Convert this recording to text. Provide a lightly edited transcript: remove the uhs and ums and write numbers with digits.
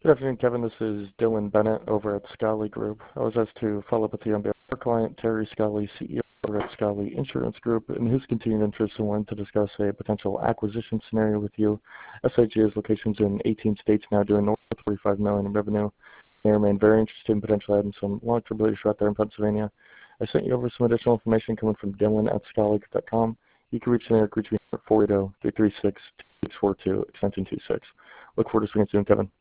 Good afternoon, Kevin. This is Dylan Bennett over at Scally Group. I was asked to follow up with you on behalf of our client, Terry Scally, CEO over at Scally Insurance Group, and his continued interest in wanting to discuss a potential acquisition scenario with you. SIG has locations in 18 states now, doing north of $45 million in revenue. They remain very interested in potentially adding some long-term leadership out there in Pennsylvania. I sent you over some additional information coming from Dylan at scallygroup.com. You can reach me at 480-336-2642, extension 26. Look forward to seeing you soon, Kevin.